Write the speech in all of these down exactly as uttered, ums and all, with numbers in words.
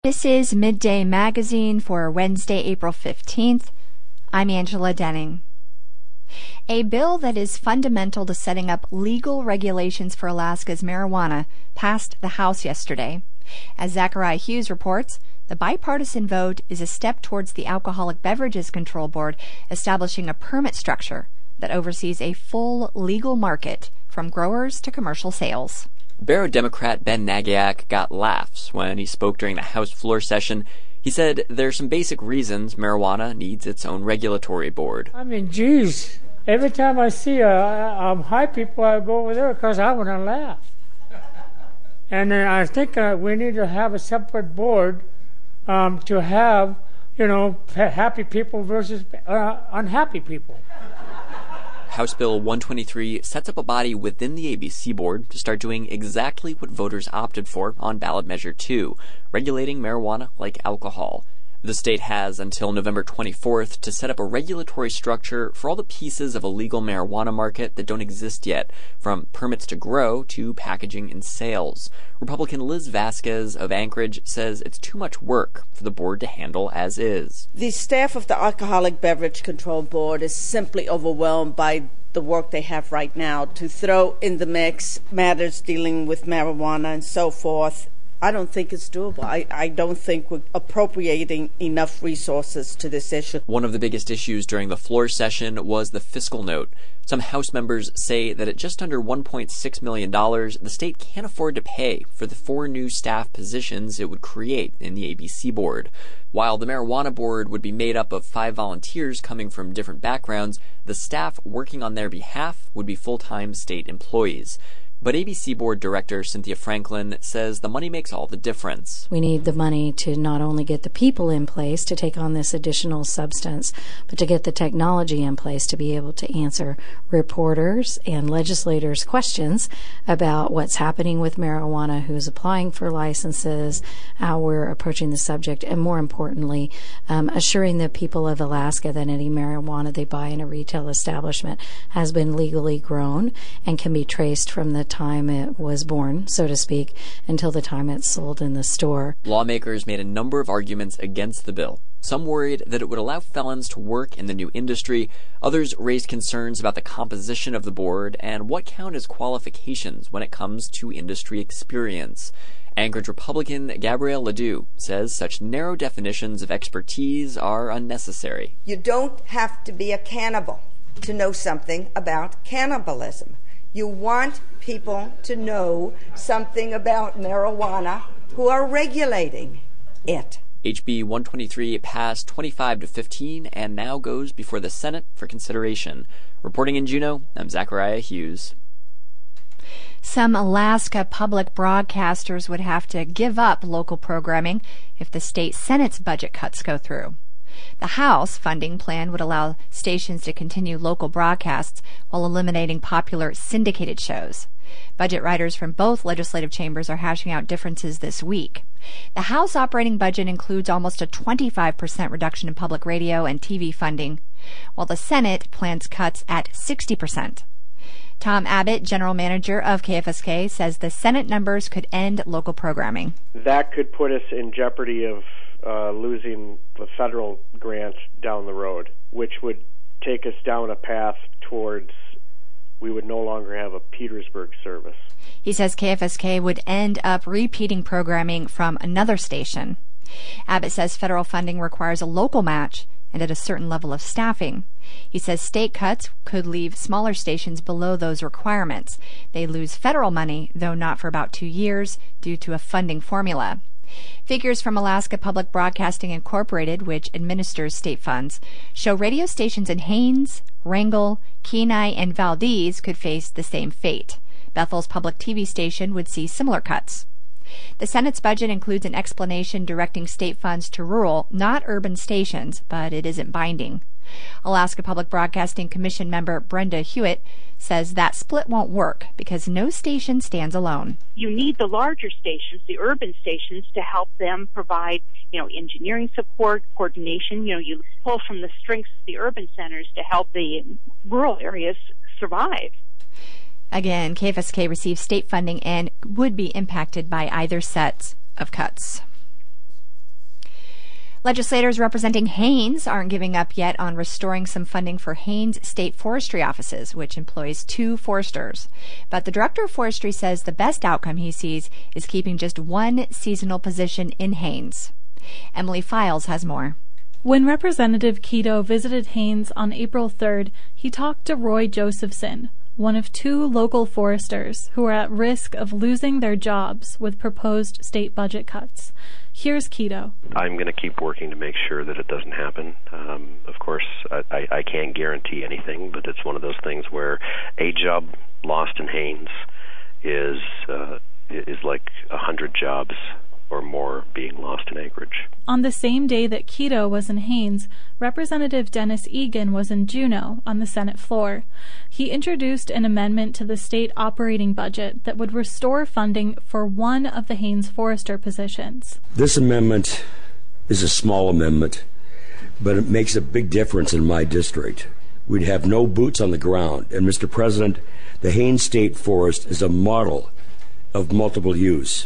This is Midday Magazine for Wednesday, April fifteenth. I'm Angela Denning. A bill that is fundamental to setting up legal regulations for Alaska's marijuana passed the House yesterday. As Zachariah Hughes reports, the bipartisan vote is a step towards the Alcoholic Beverages Control Board establishing a permit structure that oversees a full legal market from growers to commercial sales. Barrow Democrat Ben Nagiak got laughs when he spoke during the House floor session. He said there are some basic reasons marijuana needs its own regulatory board. I mean, geez, every time I see a, a, a high people, I go over there because I want to laugh. And then I think uh, we need to have a separate board um, to have, you know, happy people versus uh, unhappy people. House Bill one twenty-three sets up a body within the A B C board to start doing exactly what voters opted for on ballot measure two, regulating marijuana like alcohol. The state has until November twenty-fourth to set up a regulatory structure for all the pieces of a legal marijuana market that don't exist yet, from permits to grow to packaging and sales. Republican Liz Vasquez of Anchorage says it's too much work for the board to handle as is. The staff of the Alcoholic Beverage Control Board is simply overwhelmed by the work they have right now to throw in the mix matters dealing with marijuana and so forth. I don't think it's doable. I, I don't think we're appropriating enough resources to this issue. One of the biggest issues during the floor session was the fiscal note. Some House members say that at just under one point six million dollars, the state can't afford to pay for the four new staff positions it would create in the A B C board. While the marijuana board would be made up of five volunteers coming from different backgrounds, the staff working on their behalf would be full-time state employees. But A B C Board Director Cynthia Franklin says the money makes all the difference. We need the money to not only get the people in place to take on this additional substance, but to get the technology in place to be able to answer reporters and legislators' questions about what's happening with marijuana, who's applying for licenses, how we're approaching the subject, and more importantly, um, assuring the people of Alaska that any marijuana they buy in a retail establishment has been legally grown and can be traced from the time it was born, so to speak, until the time it's sold in the store. Lawmakers made a number of arguments against the bill. Some worried that it would allow felons to work in the new industry. Others raised concerns about the composition of the board and what count as qualifications when it comes to industry experience. Anchorage Republican Gabrielle Ledoux says such narrow definitions of expertise are unnecessary. You don't have to be a cannibal to know something about cannibalism. You want people to know something about marijuana who are regulating it. H B one twenty-three passed twenty-five to fifteen and now goes before the Senate for consideration. Reporting in Juneau, I'm Zachariah Hughes. Some Alaska public broadcasters would have to give up local programming if the state Senate's budget cuts go through. The House funding plan would allow stations to continue local broadcasts while eliminating popular syndicated shows. Budget writers from both legislative chambers are hashing out differences this week. The House operating budget includes almost a twenty-five percent reduction in public radio and T V funding, while the Senate plans cuts at sixty percent. Tom Abbott, general manager of K F S K, says the Senate numbers could end local programming. That could put us in jeopardy of Uh, losing the federal grant down the road, which would take us down a path towards we would no longer have a Petersburg service. He says K F S K would end up repeating programming from another station. Abbott says federal funding requires a local match and at a certain level of staffing. He says state cuts could leave smaller stations below those requirements. They lose federal money, though not for about two years, due to a funding formula. Figures from Alaska Public Broadcasting Incorporated, which administers state funds, show radio stations in Haines, Wrangell, Kenai, and Valdez could face the same fate. Bethel's public T V station would see similar cuts. The Senate's budget includes an explanation directing state funds to rural, not urban stations, but it isn't binding. Alaska Public Broadcasting Commission member Brenda Hewitt says that split won't work because no station stands alone. You need the larger stations, the urban stations, to help them provide, you know, engineering support, coordination. You know, you pull from the strengths of the urban centers to help the rural areas survive. Again, K F S K receives state funding and would be impacted by either set of cuts. Legislators representing Haines aren't giving up yet on restoring some funding for Haines State Forestry offices, which employs two foresters. But the director of forestry says the best outcome he sees is keeping just one seasonal position in Haines. Emily Files has more. When Representative Kito visited Haines on April third, he talked to Roy Josephson, one of two local foresters who are at risk of losing their jobs with proposed state budget cuts. Here's Kito. I'm going to keep working to make sure that it doesn't happen. Um, of course, I, I, I can't guarantee anything, but it's one of those things where a job lost in Haines is uh, is like a hundred jobs or more being lost in acreage. On the same day that Kito was in Haines, Representative Dennis Egan was in Juneau on the Senate floor. He introduced an amendment to the state operating budget that would restore funding for one of the Haines forester positions. This amendment is a small amendment, but it makes a big difference in my district. We'd have no boots on the ground, and Mister President, the Haines State Forest is a model of multiple use.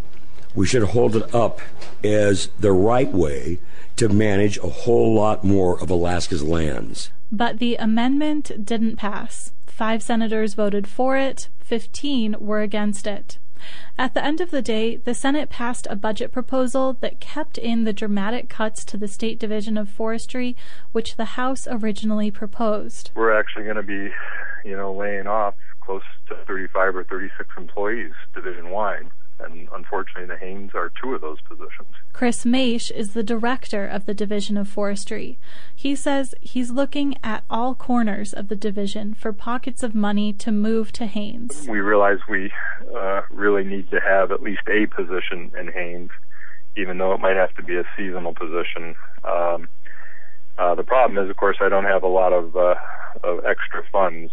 We should hold it up as the right way to manage a whole lot more of Alaska's lands. But the amendment didn't pass. Five senators voted for it, fifteen were against it. At the end of the day, the Senate passed a budget proposal that kept in the dramatic cuts to the State Division of Forestry, which the House originally proposed. We're actually going to be, you know, laying off close to thirty-five or thirty-six employees division-wide. And unfortunately, the Haines are two of those positions. Chris Maish is the director of the Division of Forestry. He says he's looking at all corners of the division for pockets of money to move to Haines. We realize we uh, really need to have at least a position in Haines, even though it might have to be a seasonal position. Um, uh, the problem is, of course, I don't have a lot of, uh, of extra funds.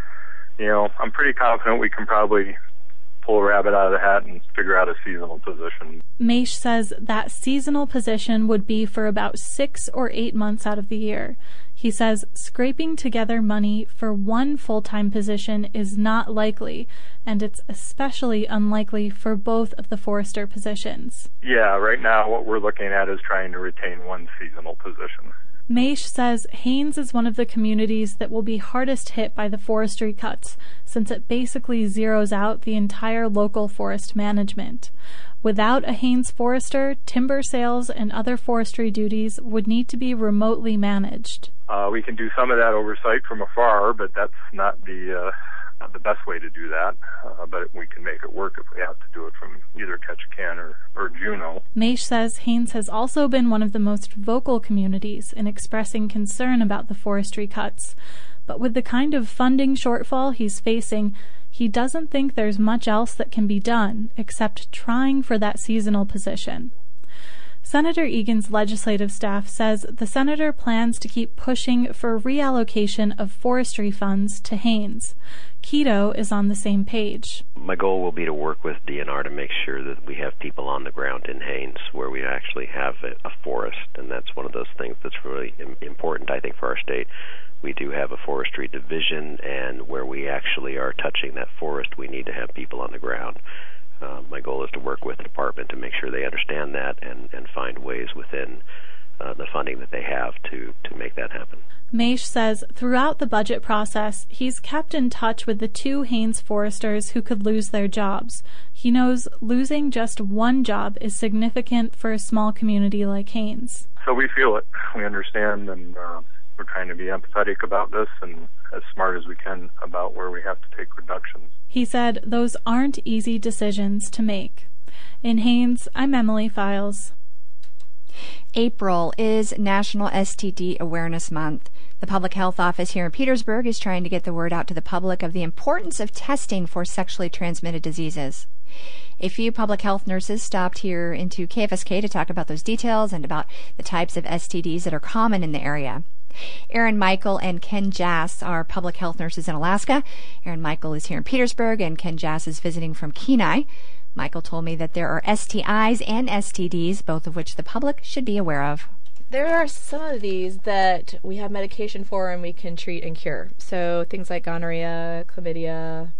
You know, I'm pretty confident we can probably pull a rabbit out of the hat and figure out a seasonal position. Maish says that seasonal position would be for about six or eight months out of the year. He says scraping together money for one full-time position is not likely, and it's especially unlikely for both of the forester positions. Yeah, right now what we're looking at is trying to retain one seasonal position. Maish says Haines is one of the communities that will be hardest hit by the forestry cuts, since it basically zeroes out the entire local forest management. Without a Haines forester, timber sales and other forestry duties would need to be remotely managed. Uh, we can do some of that oversight from afar, but that's not the uh, not the best way to do that. Uh, but we can make it work if we have to do it from either Ketchikan or, or Juneau. Maish says Haines has also been one of the most vocal communities in expressing concern about the forestry cuts. But with the kind of funding shortfall he's facing, he doesn't think there's much else that can be done except trying for that seasonal position. Senator Egan's legislative staff says the senator plans to keep pushing for reallocation of forestry funds to Haines. Kito is on the same page. My goal will be to work with D N R to make sure that we have people on the ground in Haines where we actually have a, a forest, and that's one of those things that's really im- important, I think, for our state. We do have a forestry division, and where we actually are touching that forest, we need to have people on the ground. Uh, my goal is to work with the department to make sure they understand that and, and find ways within uh, the funding that they have to, to make that happen. Maish says throughout the budget process, he's kept in touch with the two Haines foresters who could lose their jobs. He knows losing just one job is significant for a small community like Haines. So we feel it. We understand, and uh, we're trying to be empathetic about this and as smart as we can about where we have to take reductions. He said those aren't easy decisions to make. In Haines, I'm Emily Files. April is National S T D Awareness Month. The Public Health Office here in Petersburg is trying to get the word out to the public of the importance of testing for sexually transmitted diseases. A few public health nurses stopped here into K F S K to talk about those details and about the types of S T Ds that are common in the area. Erin Michael and Ken Jass are public health nurses in Alaska. Erin Michael is here in Petersburg, and Ken Jass is visiting from Kenai. Michael told me that there are S T Is and S T Ds, both of which the public should be aware of. There are some of these that we have medication for and we can treat and cure. So things like gonorrhea, chlamydia,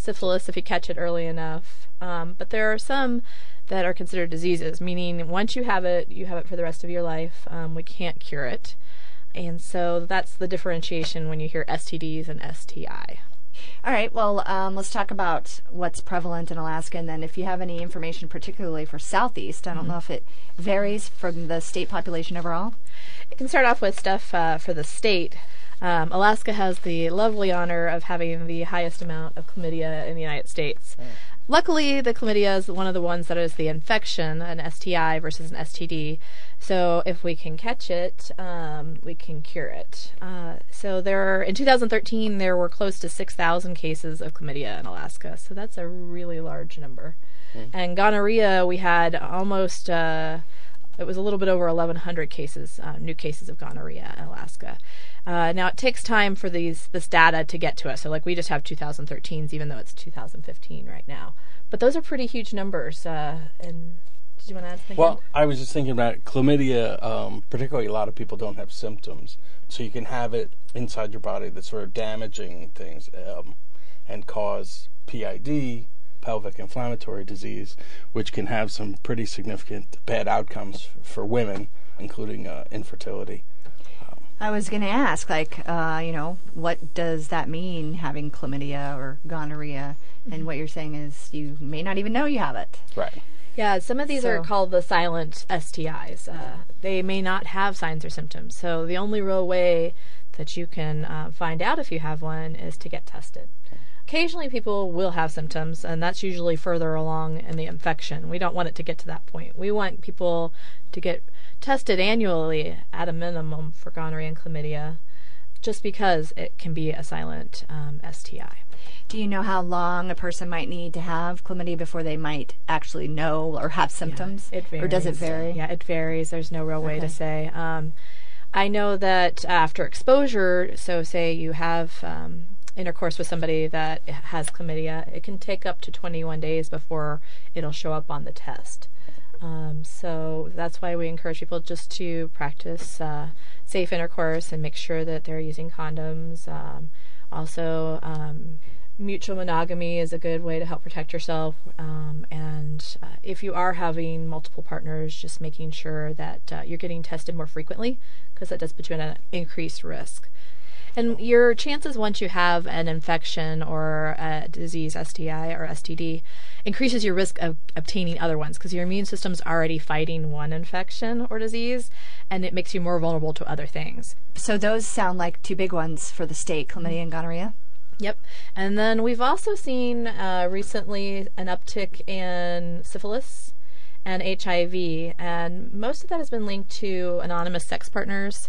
syphilis if you catch it early enough. Um, but there are some that are considered diseases, meaning once you have it, you have it for the rest of your life. Um, we can't cure it. And so that's the differentiation when you hear S T Ds and S T I. All right, well, um, let's talk about what's prevalent in Alaska, and then if you have any information particularly for Southeast, I don't mm-hmm. know if it varies from the state population overall. I can start off with stuff uh, for the state. Um, Alaska has the lovely honor of having the highest amount of chlamydia in the United States. Mm. Luckily, the chlamydia is one of the ones that is the infection, an S T I versus an S T D. So if we can catch it, um, we can cure it. Uh, so there, are, in two thousand thirteen, there were close to six thousand cases of chlamydia in Alaska. So that's a really large number. Mm. And gonorrhea, we had almost, uh, it was a little bit over eleven hundred cases, uh, new cases of gonorrhea in Alaska. Uh, now, it takes time for these this data to get to us. So, like, we just have two thousand thirteens, even though it's two thousand fifteen right now. But those are pretty huge numbers. Uh, and did you want to add something? Well, I was just thinking about chlamydia. Um, particularly, a lot of people don't have symptoms, so you can have it inside your body that's sort of damaging things um, and cause P I D, pelvic inflammatory disease, which can have some pretty significant bad outcomes for women, including uh, infertility. I was going to ask, like, uh, you know, what does that mean, having chlamydia or gonorrhea? Mm-hmm. And what you're saying is you may not even know you have it. Right. Yeah, some of these so. are called the silent S T Is. Uh, they may not have signs or symptoms. So the only real way that you can uh, find out if you have one is to get tested. Occasionally people will have symptoms, and that's usually further along in the infection. We don't want it to get to that point. We want people to get tested annually at a minimum for gonorrhea and chlamydia, just because it can be a silent um, S T I. Do you know how long a person might need to have chlamydia before they might actually know or have symptoms? Yeah, it varies. Or does it vary? Yeah, it varies. There's no real way okay. to say. Um, I know that after exposure, so say you have um, intercourse with somebody that has chlamydia, it can take up to twenty-one days before it'll show up on the test. Um, so that's why we encourage people just to practice uh, safe intercourse and make sure that they're using condoms. Um, also, um, mutual monogamy is a good way to help protect yourself. Um, and uh, if you are having multiple partners, just making sure that uh, you're getting tested more frequently, because that does put you at an increased risk. And your chances once you have an infection or a disease, S T I or S T D, increases your risk of obtaining other ones because your immune system's already fighting one infection or disease, and it makes you more vulnerable to other things. So those sound like two big ones for the state, chlamydia and gonorrhea? Yep. And then we've also seen uh, recently an uptick in syphilis and H I V, and most of that has been linked to anonymous sex partners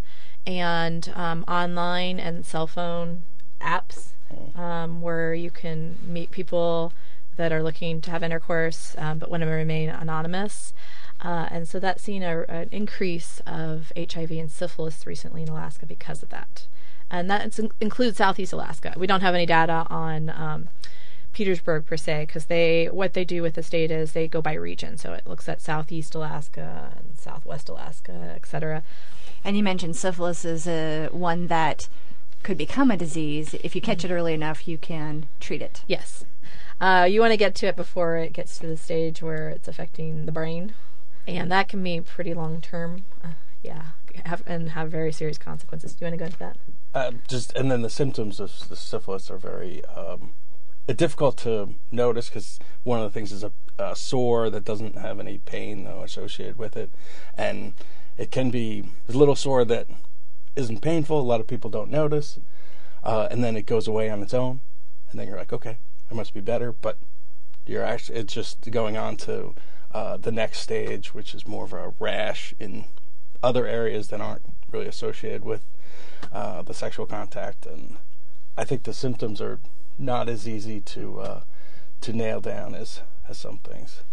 and um, online and cell phone apps um, where you can meet people that are looking to have intercourse um, but want to remain anonymous. Uh, and so that's seen a, an increase of H I V and syphilis recently in Alaska because of that. And that includes Southeast Alaska. We don't have any data on um, Petersburg per se, because they what they do with the state is they go by region. So it looks at Southeast Alaska and Southwest Alaska, et cetera. And you mentioned syphilis is a one that could become a disease. If you catch mm-hmm. it early enough, you can treat it. Yes. Uh, you want to get to it before it gets to the stage where it's affecting the brain. And that can be pretty long-term, uh, yeah, have, and have very serious consequences. Do you want to go into that? Uh, just and then the symptoms of the syphilis are very um, difficult to notice because one of the things is a, a sore that doesn't have any pain though associated with it, and it can be a little sore that isn't painful. A lot of people don't notice, uh, and then it goes away on its own, and then you're like, okay, I must be better. But you're actually it's just going on to uh, the next stage, which is more of a rash in other areas that aren't really associated with uh, the sexual contact. And I think the symptoms are not as easy to uh, to nail down as as some things.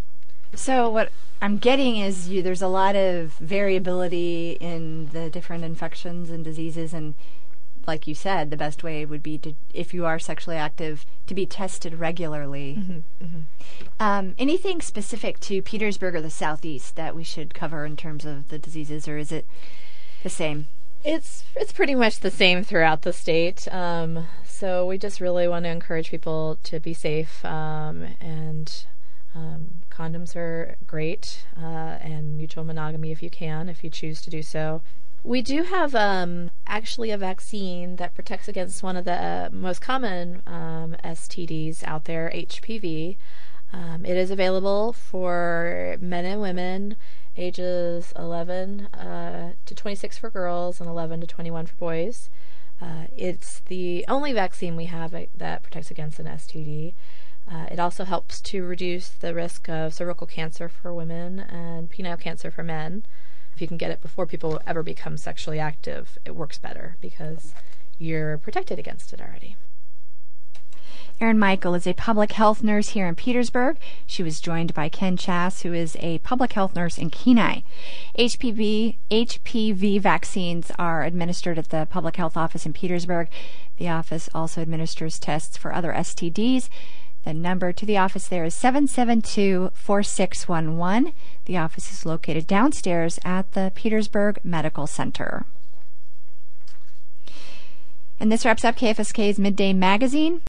So what I'm getting is you, there's a lot of variability in the different infections and diseases, and like you said, the best way would be to, if you are sexually active, to be tested regularly. Mm-hmm, mm-hmm. Um, anything specific to Petersburg or the Southeast that we should cover in terms of the diseases, or is it the same? It's it's pretty much the same throughout the state. Um, so we just really want to encourage people to be safe, um, and um, condoms are great, uh, and mutual monogamy if you can, if you choose to do so. We do have um, actually a vaccine that protects against one of the uh, most common um, S T Ds out there, H P V. Um, it is available for men and women ages eleven uh, to twenty-six for girls and eleven to twenty-one for boys. Uh, it's the only vaccine we have that protects against an S T D. Uh, it also helps to reduce the risk of cervical cancer for women and penile cancer for men. If you can get it before people ever become sexually active, it works better because you're protected against it already. Erin Michael is a public health nurse here in Petersburg. She was joined by Ken Chass, who is a public health nurse in Kenai. H P V, H P V vaccines are administered at the public health office in Petersburg. The office also administers tests for other S T Ds. The number to the office there is seven seven two, four six one one. The office is located downstairs at the Petersburg Medical Center. And this wraps up K F S K's Midday Magazine.